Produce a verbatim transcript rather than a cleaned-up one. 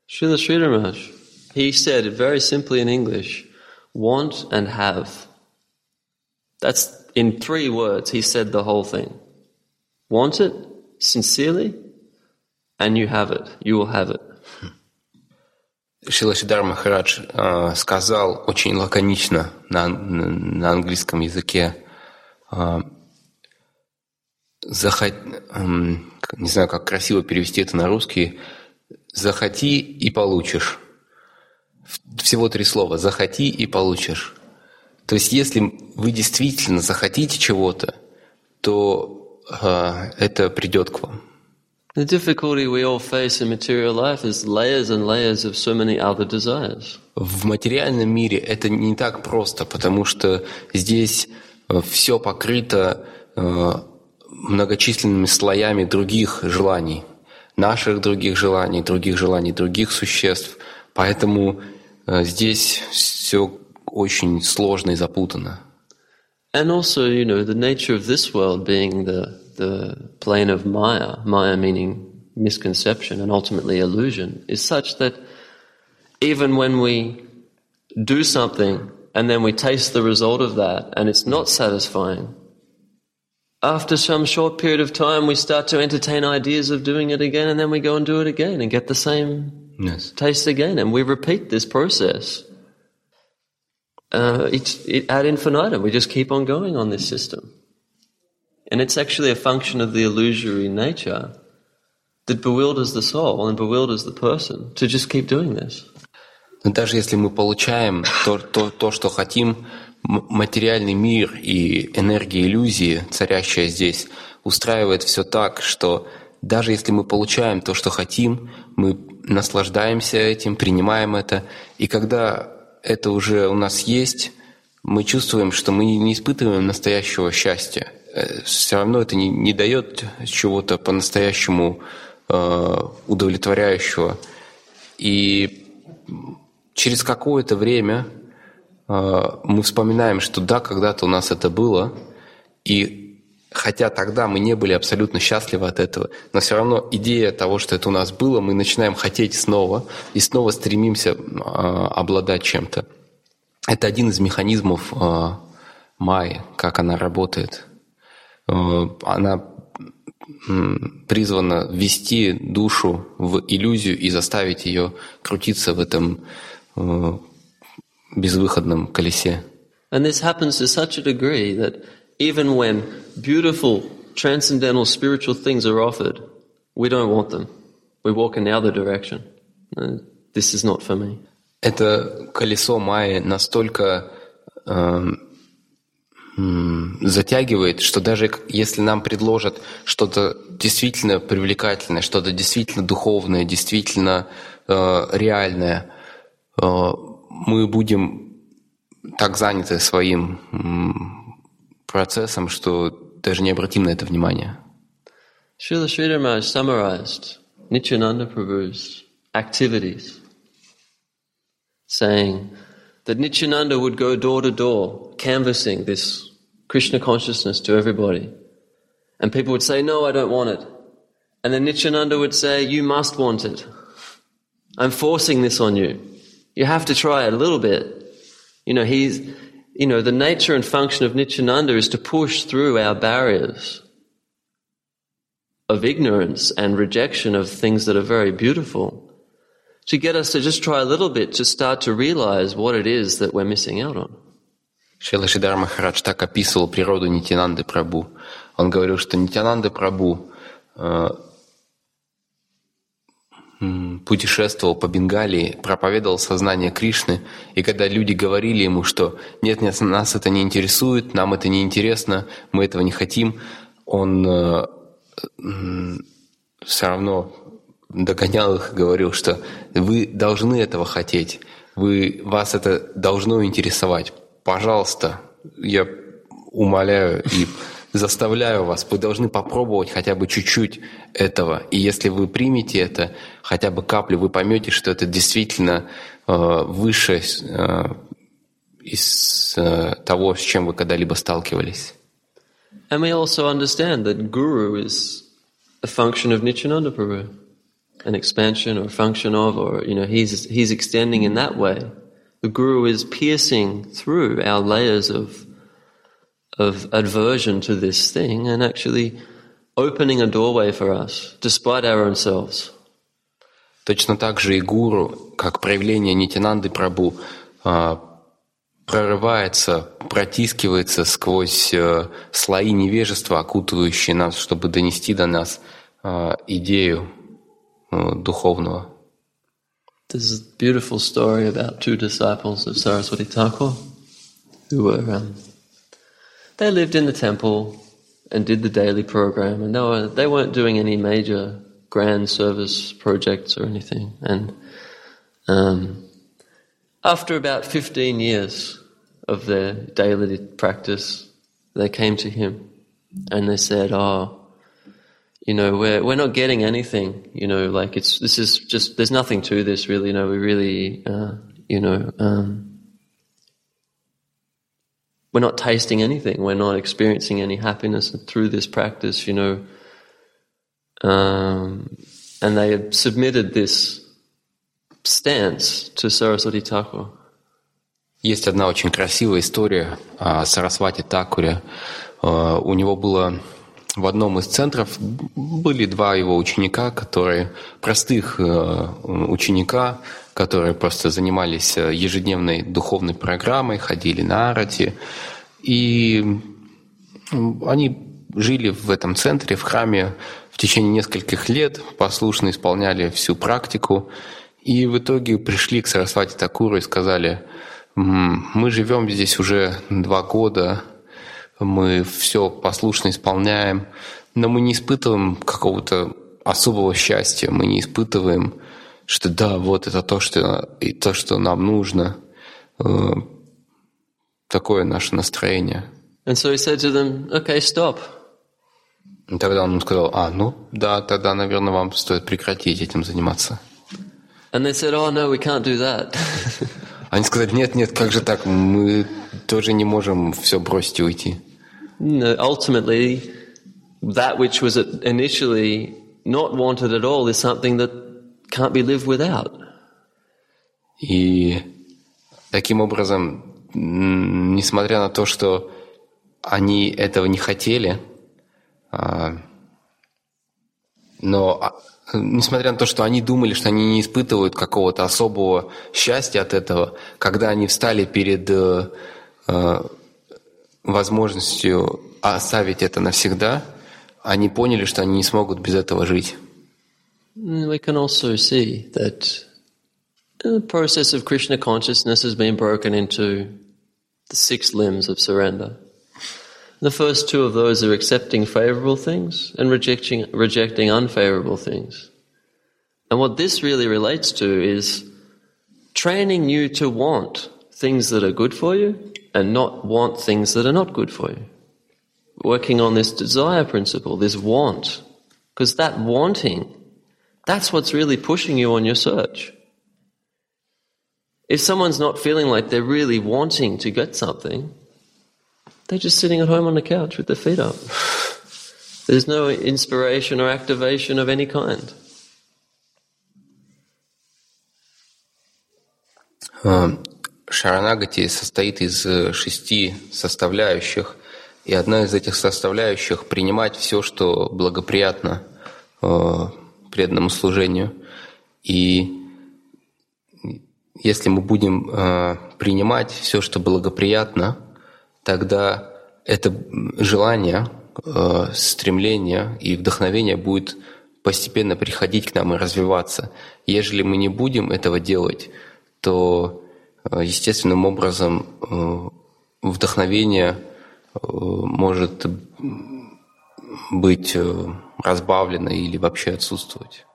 Srila Sridhar Maharaj, he said it very simply in English, want and have. That's in three words, he said the whole thing. Want it sincerely, and you have it. You will have it. Шрила Сиддхар Махарадж э, сказал очень лаконично на, на, на английском языке, э, захот, э, не знаю, как красиво перевести это на русский, захоти и получишь. Всего три слова. Захоти и получишь. То есть, если вы действительно захотите чего-то, то э, это придет к вам. The difficulty we all face in material life is layers and layers of so many other desires. В материальном мире это не так просто, потому что здесь все покрыто э, многочисленными слоями других желаний, наших других желаний, других желаний других существ. Поэтому э, здесь все очень сложно и запутанно. And also, you know, the nature of this world being the the plane of Maya, Maya meaning misconception and ultimately illusion, is such that even when we do something and then we taste the result of that and it's not satisfying, after some short period of time we start to entertain ideas of doing it again, and then we go and do it again and get the same yes. taste again, and we repeat this process. Uh, it's it, ad infinitum. We just keep on going on this system. And it's actually a function of the illusory nature that bewilders the soul and bewilders the person to just keep doing this. Но даже если мы получаем то, то, то, что хотим, материальный мир и энергия иллюзии, царящая здесь, устраивает все так, что даже если мы получаем то, что хотим, мы наслаждаемся этим, принимаем это, и когда это уже у нас есть, мы чувствуем, что мы не испытываем настоящего счастья. Все равно это не, не дает чего-то по-настоящему э, удовлетворяющего. И через какое-то время э, мы вспоминаем, что да, когда-то у нас это было, и хотя тогда мы не были абсолютно счастливы от этого, но все равно идея того, что это у нас было, мы начинаем хотеть снова, и снова стремимся э, обладать чем-то. Это один из механизмов э, майи, как она работает. Она призвана ввести душу в иллюзию и заставить ее крутиться в этом э, безвыходном колесе. And this happens to such a degree that even when beautiful, transcendental, spiritual things are offered, we don't want them. We walk in the other direction. This is not for me. Это колесо майи настолько э, затягивает, что даже если нам предложат что-то действительно привлекательное, что-то действительно духовное, действительно э, реальное, э, мы будем так заняты своим м, процессом, что даже не обратим на это внимание. Srila Sridhar Maharaj summarized Nityananda Prabhu's activities, saying that Nityananda would go door to door canvassing this Krishna consciousness to everybody. And people would say, no, I don't want it. And then Nityananda would say, you must want it. I'm forcing this on you. You have to try it a little bit. You know, he's, you know, the nature and function of Nityananda is to push through our barriers of ignorance and rejection of things that are very beautiful, to get us to just try a little bit to start to realize what it is that we're missing out on. Шрила Сиддхар Махарадж так описывал природу Нитьянанды Прабху. Он говорил, что Нитьянанда Прабху э, путешествовал по Бенгалии, проповедовал сознание Кришны, и когда люди говорили ему, что нет, нет, нас это не интересует, нам это не интересно, мы этого не хотим, он э, э, все равно догонял их и говорил, что вы должны этого хотеть, вы, вас это должно интересовать. Пожалуйста, я умоляю и заставляю вас, вы должны попробовать хотя бы чуть-чуть этого. И если вы примете это, хотя бы каплю, вы поймете, что это действительно э, выше э, из э, того, с чем вы когда-либо сталкивались. And we also understand that Guru is a function of Nityananda Prabhu. an expansion or a function of, or, you know, he's, he's extending in that way. The Guru is piercing through our layers of, of aversion to this thing and actually opening a doorway for us, despite our own selves. Точно так же и гуру, как проявление Нитянанды Прабху, прорывается, протискивается сквозь слои невежества, окутывающие нас, чтобы донести до нас идею духовного. There's a beautiful story about two disciples of Saraswati Thakur who were, um, they lived in the temple and did the daily program, and they, were, they weren't doing any major grand service projects or anything. And um, after about fifteen years of their daily practice, they came to him and they said, oh, you know, we're we're not getting anything. You know, like it's this is just there's nothing to this really. You know, we really, uh, you know, um, we're not tasting anything. We're not experiencing any happiness through this practice. You know, um, and they had submitted this stance to Saraswati Thakur. Есть одна очень красивая история о Сарасвати Такуре. У него было в одном из центров были два его ученика, которые простых ученика, которые просто занимались ежедневной духовной программой, ходили на арати, и они жили в этом центре, в храме в течение нескольких лет, послушно исполняли всю практику, и в итоге пришли к Сарасвати Такуру и сказали: мы живем здесь уже два года, мы все послушно исполняем, но мы не испытываем какого-то особого счастья, мы не испытываем, что да, вот это то, что, и то, что нам нужно. Такое наше настроение. And so he said to them, okay, stop. И тогда он сказал: а, ну да, тогда, наверное, вам стоит прекратить этим заниматься. And they said, oh no, we can't do that. Они сказали: нет, нет, как же так, мы тоже не можем все бросить и уйти. No, ultimately, that which was initially not wanted at all is something that can't be lived without. И таким образом, несмотря на то, что они этого не хотели, но несмотря на то, что они думали, что они не испытывают какого-то особого счастья от этого, когда они встали перед э, возможностью оставить это навсегда, они поняли, что они не смогут без этого жить. We can also see that the process of Krishna consciousness has been broken into the six limbs of surrender. The first two of those are accepting favorable things and rejecting, rejecting unfavorable things. And what this really relates to is training you to want things that are good for you and not want things that are not good for you. Working on this desire principle, this want. Because that wanting, that's what's really pushing you on your search. If someone's not feeling like they're really wanting to get something, they're just sitting at home on the couch with their feet up. There's no inspiration or activation of any kind. Шаранагати состоит из шести составляющих, и одна из этих составляющих — принимать все, что благоприятно преданному служению. И если мы будем принимать все, что благоприятно, тогда это желание, стремление и вдохновение будет постепенно приходить к нам и развиваться. Ежели мы не будем этого делать, то естественным образом вдохновение может быть разбавлено или вообще отсутствовать.